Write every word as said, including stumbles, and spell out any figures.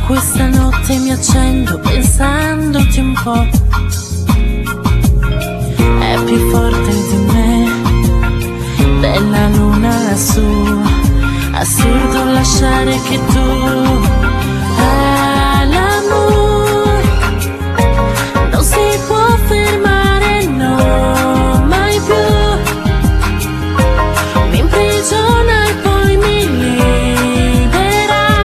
Questa notte mi accendo pensandoti un po'. È più forte di me della luna lassù. Assurdo lasciare che tu